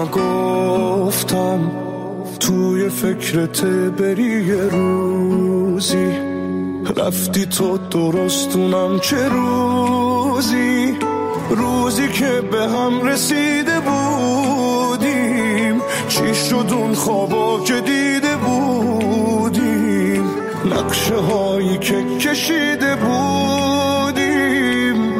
نگفتم توی فکرت بری یه روزی، رفتی تو درستونم چه روزی، روزی که به هم رسیده بودیم، چی شد اون خوابا که دیده بودیم، نقشه هایی که کشیده بودیم.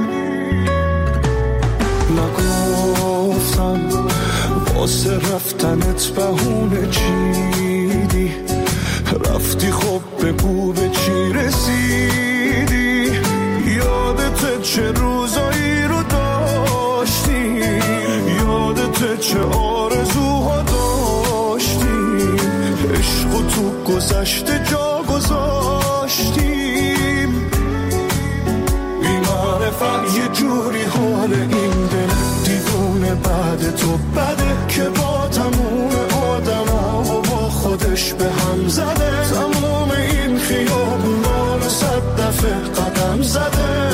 نگفتم واسه رفتنت بهونه چیدی، رفتی خب بگو به چی رسیدی، یادت چه روزایی رو داشتی، یادت چه آرزوها داشتیم، عشق تو گذشته جا گذاشتیم. بی معرفت یه جوری حال این دل دیوونه بعد تو بده که با تموم آدما و با خودش به هم زده، تموم این خیابونا رو 100 دفعه قدم زده.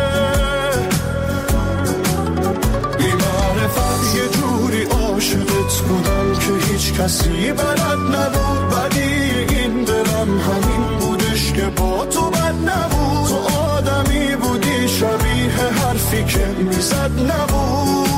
بی معرفت یه جوری عاشقت بودم که هیچ کسی بلد نبود، بدی این دلم همین بودش که با تو بد نبود، تو آدمی بودی شبیه حرفی که میزد نبود.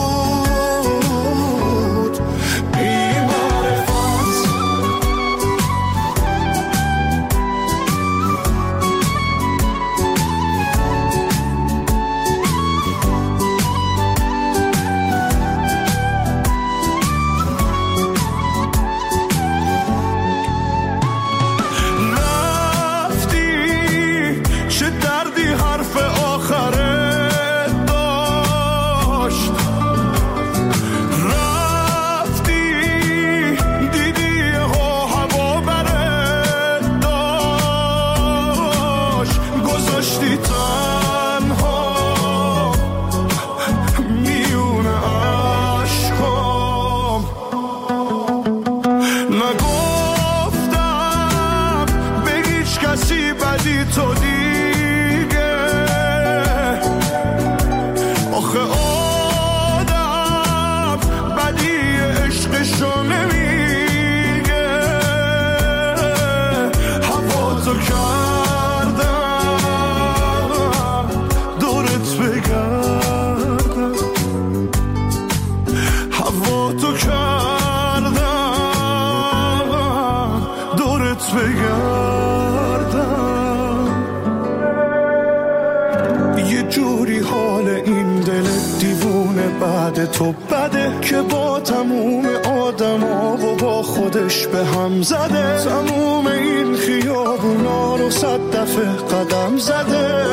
تو بده که با تموم آدما و با خودش به هم زده، تموم این خیابونا رو 100 دفعه قدم زده.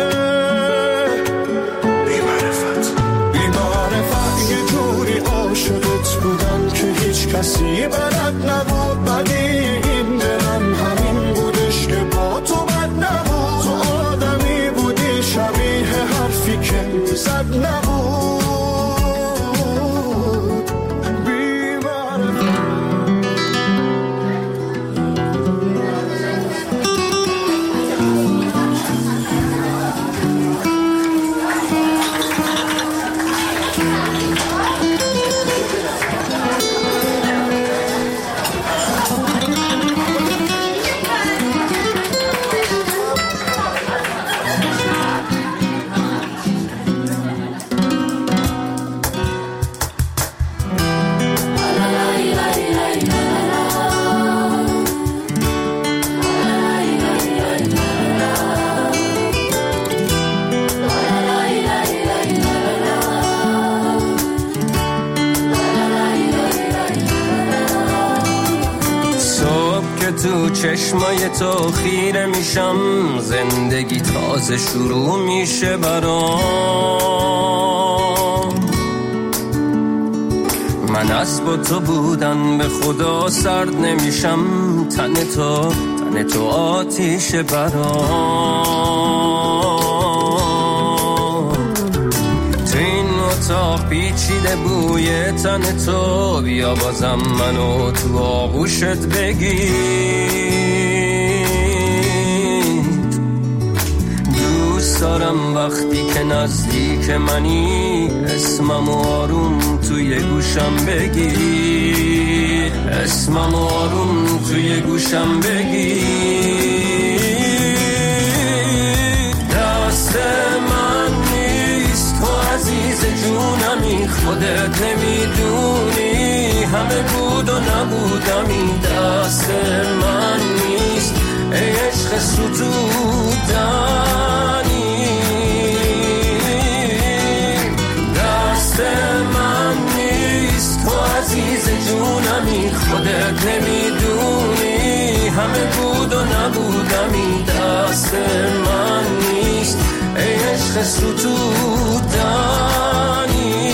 بی معرفت یه جوری عاشقت بودم که هیچ کسی بلد نبود، بدی این دلم همین بودش که با تو بد نبود، تو آدمی بودی شبیه حرفی که میزد نبود. تو چشمای تو خیره میشم، زندگی تازه شروع میشه برام. من از با تو بودن به خدا سرد نمیشم، تن تو آتیش برام. تو این اتاق پیچیده بوی تن تو، بیا بازم منو تو آغوشت بگیر. دوست دارم وقتی نزدیک منی اسمم آروم توی گوشم بگی، اسمم آروم توی گوشم بگی. دست من نیست تو عزیز جونمی، خودت نمیدونی همه بود و نبودمی. دست من نیست ای عشق ستودنی، دست من نیست تو عزیز جونمی، خودت نمیدونی همه بود و نبودمی. دست من نیست ای عشق ستودنی.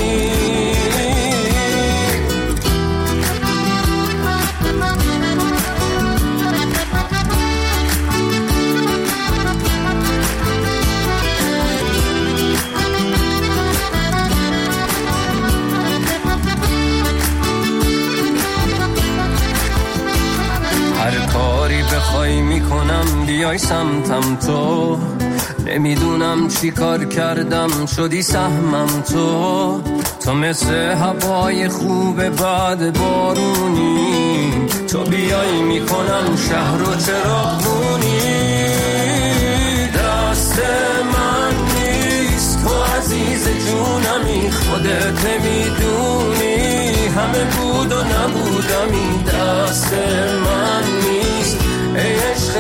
هر کاری بخوای میکنم بیای سمتم تو، نمیدونم چی کار کردم شدی سهمم تو. تو مثل هوای خوب بعد بارونی، تو بیای میکنم شهر و چراغونی. دست من نیست تو عزیز جونمی، خودت نمیدونی همه بود و نبودمی. دست من نیست ای عشق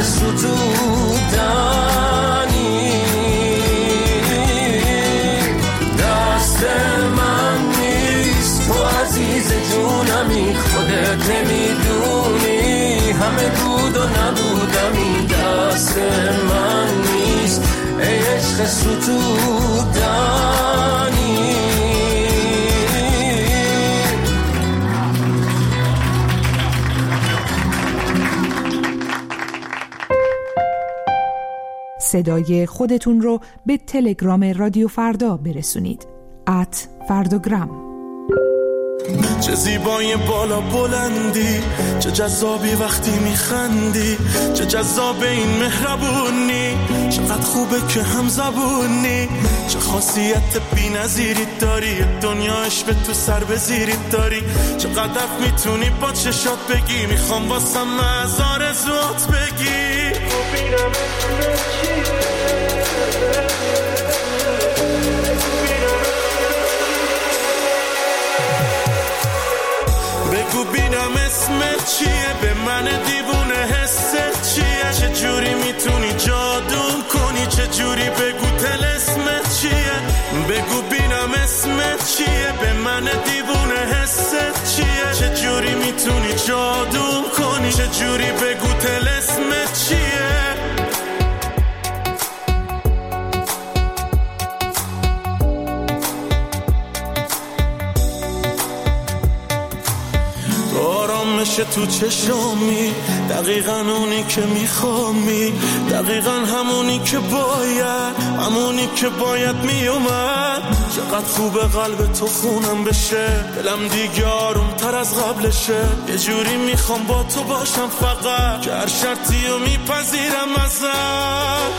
ستودنی، دست من نیست تو عزیز جونمی، خودت نمیدونی همه بود و نبودمی. دست من نیست ای عشق ستودنی. صدای خودتون رو به تلگرام رادیو فردا برسونید. @فرداگرام. چه زیبای بالا بلندی، چه جذابی وقتی میخندی، چه جذاب این مهربونی، چقدر خوبه که هم زبونی، چه خاصیت بی‌نظیری داری، دنیاش به تو سر بزیری داری، چقدر میتونی با چشات بگی، میخوام واسم از آرزوات بگی. بگو بینم اسمت چیه، به من دیوونه حست چیه، چه جوری میتونی جادو کنی، چه جوری بگو طلسمت چیه. بگو بینم اسمت چیه، به من دیوونه حست چیه، چه جوری میتونی جادو کنی، چه جوری بگو طلسمت چیه. تو چشامی دقیقاً اونی که میخوامی، دقیقاً همونی که باید، همونی که باید میومد. چقدر خوبه قلب تو خونم بشه، دلم دیگه آروم تر از قبلشه. یه جوری میخوام با تو باشم فقط، که هر شرطی رو میپذیرم ازت.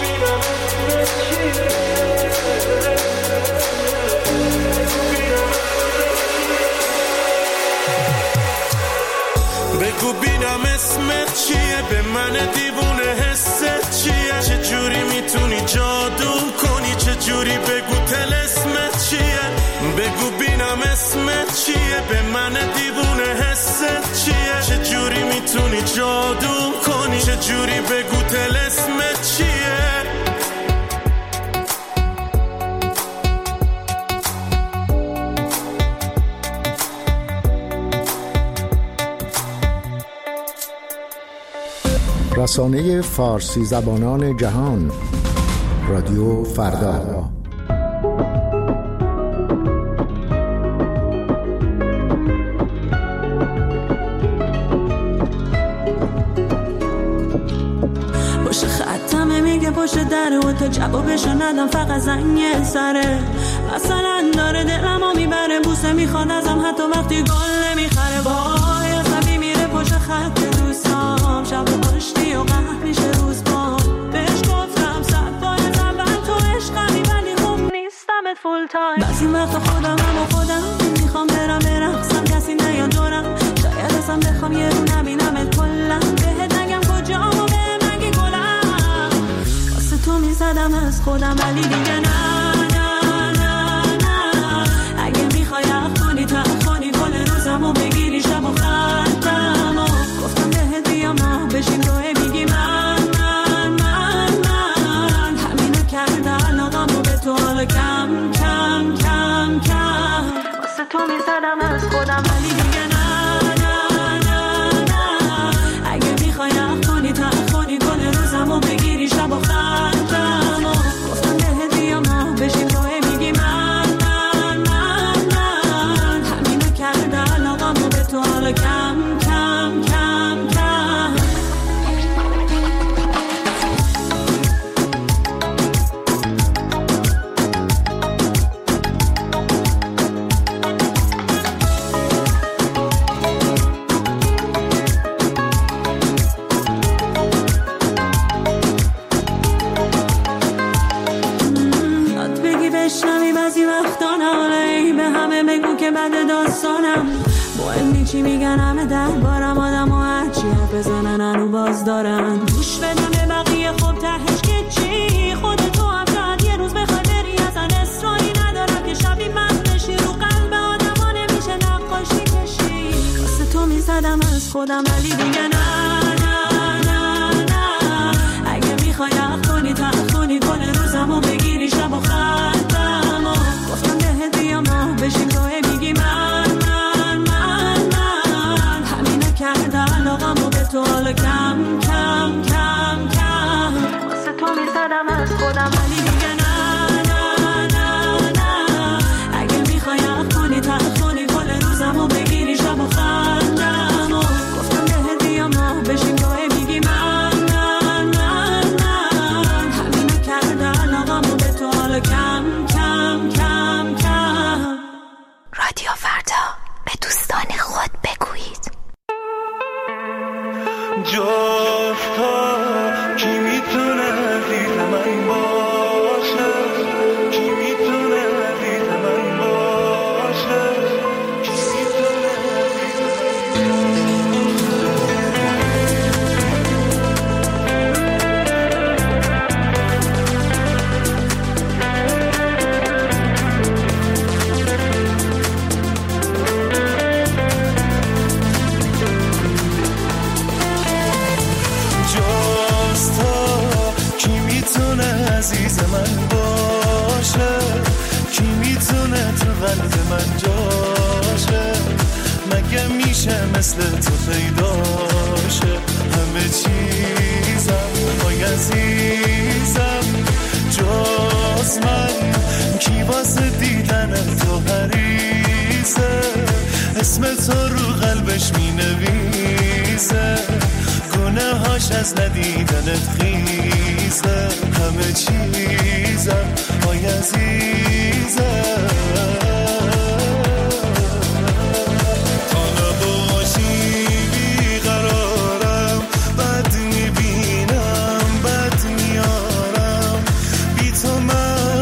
بگو بینم اسمت چیه، به من دیوونه حست چیه، چه جوری میتونی جادو کنی، چه جوری بگو طلسمت چیه. بگو بینم اسمت چیه، به من دیوونه حست چیه، چه جوری میتونی جادو کنی، چه جوری بگو طلسمت چیه. رسانه فارسی زبانان جهان، رادیو فردا. پشت خطمه میگه پشت دره و تا جوابشو ندم فقط زنگ سره. مثلا داره دلمو میبره، بوسه میخواد ازم حتی وقتی گل نمیخره. وای عصبی میره پشت خط دوستام، شب پشتی و قهر میشه روز بام. بهش گفتم 100 بار زبان تو عشقمی، ولی خب از این وقت خودم میخوام برم برقصم کسی نیاد دورم شاید اصلا بخوام یه رو نبینمت کلم بهت نگم کجا و به مگی گلم واسه تو میزدم از خودم ولی دیگه نه اگه میخوای اخونی تخونی کل روزم و بگیری شب و خطم و گفتم بهت بیام ما بشیم روی میگی من همینو کرده علاقم و به تو حالا کم واسه تو میزدم از خودم ولی دیگه نه اگه میخوای اخونی تخونی کل روزم و بگیری شب و خطم و گفتم بهت بیام ما بشیم روی میگی من همینو کرده علاقم و به تو حالا کم چی میگن همه دربارم آدم و هرچی حرف بزنن هنو باز دارن گوش بدم به بقیه خب تهش که چی خودتو هم شاید یه روز بخوای بری اصلا اصراری ندارم که شبی من بشی رو قلب آدم ها نمیشه نقاشی کشی واسه تو میزدم از خودم ولی دیگه نه اگه میخوای اخونی تخونی کل روزم و بگیری شب و خطم و گفتم بهت بیام ما بشیم روی میگی من علاقم و به تو حالا کم واسه تو میزدم از خودم ولی دیگه نه اگه میخوای اخونی تخونی کل روزم و بگیری شب و خندم و گفتم بهت بیام ما بشیم روی میگی من همینو کرده علاقم و به تو حالا کم رادیو فردا به دوستان خود بگویید جفتا کی میتونه دید من باشه کی میتونه دید من باشه کی میتونه عزیز من باشه کی میتونه تو قلب من جاشه مگه میشه مثل تو پیداشه همه چیزم وای عزیزم جز من کی واسه دیدن تو حریصه اسم تو رو قلبش مینویسه گونه هاش از ندیدنت خیزه همه چیزم وای عزیزم حالا باشی بیقرارم بد میبینم بد میارم بی تو من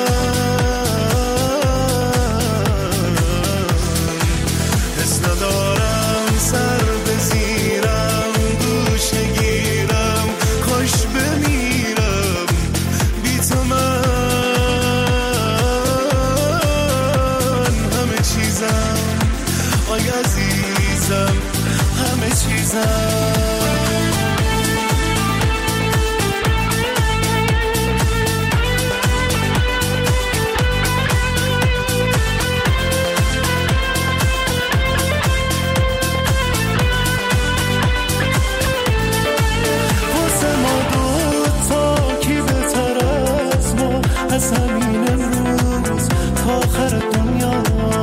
حس ندارم سر بزیرم گوشه گیرم خوش بمیرم بی تو من همه چیزم آی عزیزم همه چیزم از همین امروز تا آخر دنیا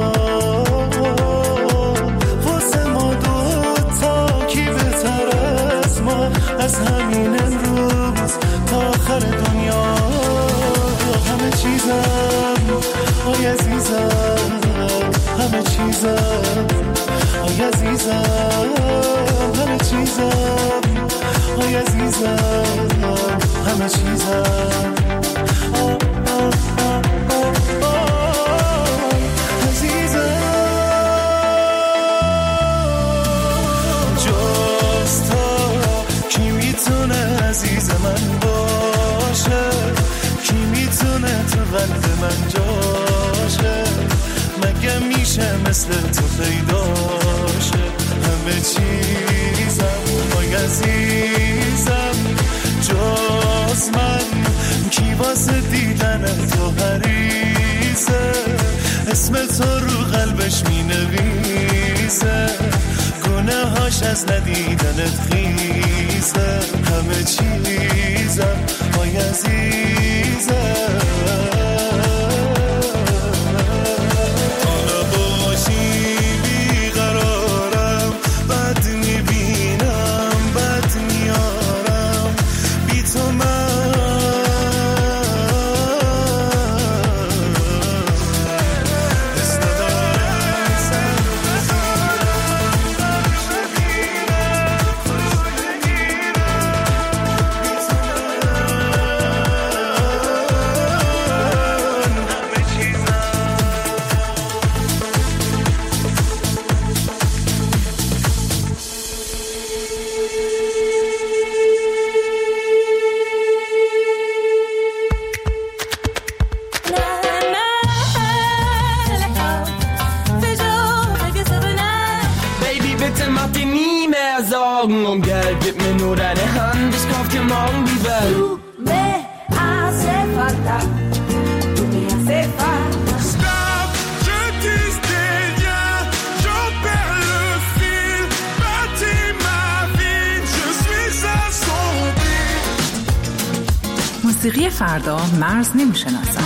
واسه ما دوتا کی بهتر از ما از همین امروز تا آخر دنیا همه چیزم آی عزیزم همه چیزم آی عزیزم همه چیزم آی عزیزم همه چیزم قلب من جاشه، مگه میشه مثل تو پیداشه؟ همه چیزم وای عزیزم جز من، کی واسه دیدن تو حریصه، اسم تو رو قلبش می نویسه، گناهاش از ندیدنت خیزه، همه چیزم وای عزیزم. Um Geld, gib mir nur deine Hand, ich kauf dir morgen die Welt. Du me hace falta, tu me hace falta. Stop, je dis rien, j'en perds le fil, bâtis ma vie, je suis assombri. موسیقی فردا مرز نمیشناسد.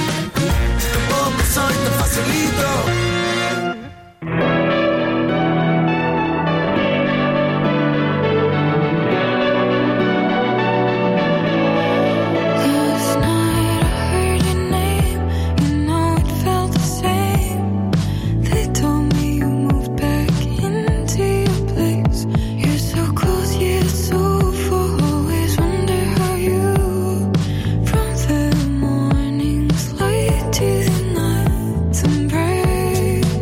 From the morning's light to the night's embrace.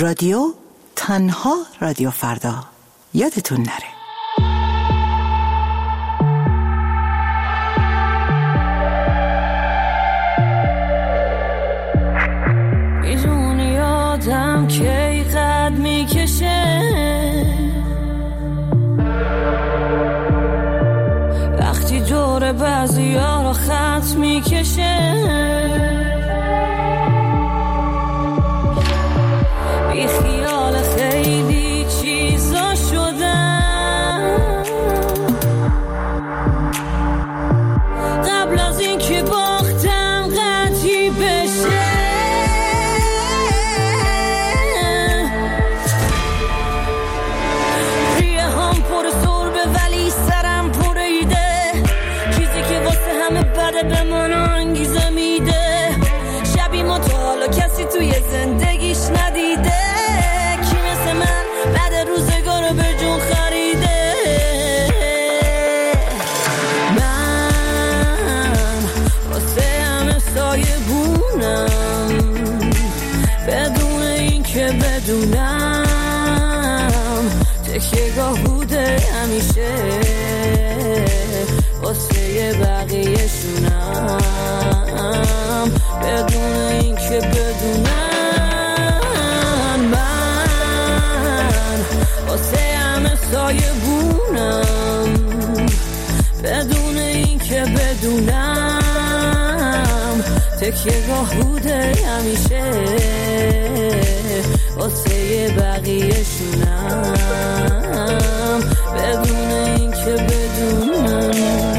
رادیو تنها رادیو فردا. یادتون نره. میدونی آدم کی قد میکشه وقتی دور بعضی ها رو خط میکشه بی خیال خیلی چیزا شدم قبل از این که باختم قطعی بشه ریه هم پر سربه ولی سرم پر ایده چیزی که واسه همه بده به من انگیزه میده شبی ما تا حالا کسی توی زندگیش ندیده کی مثل من بعد روزگار به جون خریده من واسه همه سایه بونم بدون این که بدونم تکیه‌گاه بوده همیشه واسه بقیه شونم بدون این که بدونم من واسه همه سایه بونم بدون این که بدونم تکیه‌گاه بوده همیشه واسه بقیه شونم بدون این که بدونم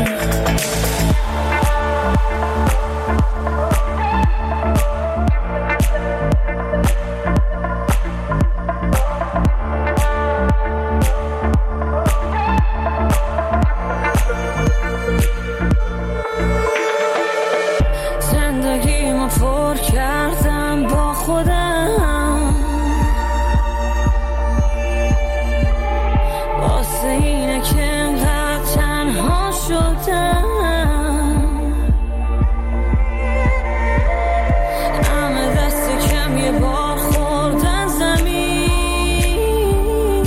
زندگیمو پر کردم با خودم واسه اینه که انقدر تنها شدم همه دست کم یه بار خوردن زمین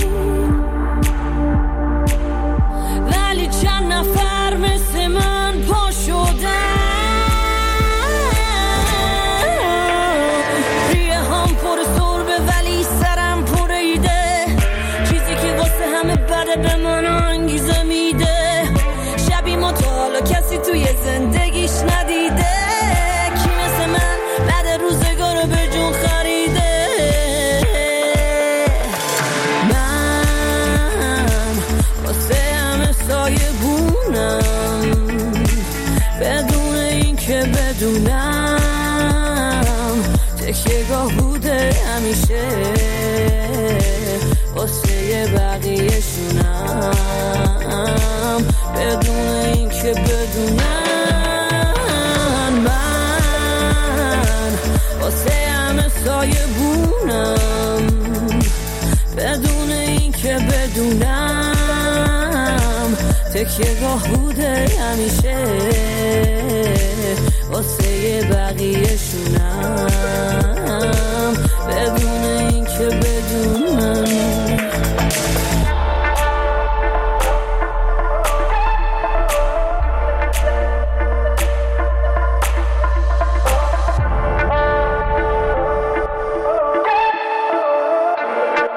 ولی چند نفر مثل من پا شدن ریه هم پر سربه ولی سرم پر ایده چیزی که واسه همه بده به من انگیزه میده شبی ما تا حالا کسی توی زندگیش ندیده کی مثل من بعد روزگار به جون خریده من واسه همه سایه بونم بدون این که بدونم تکیه‌گاه بوده همیشه واسه بقیه شونم بدون این که بدونم من واسه همه سایه بونم بدون این که بدونم تکیه‌گاه بوده همیشه واسه بقیه شونم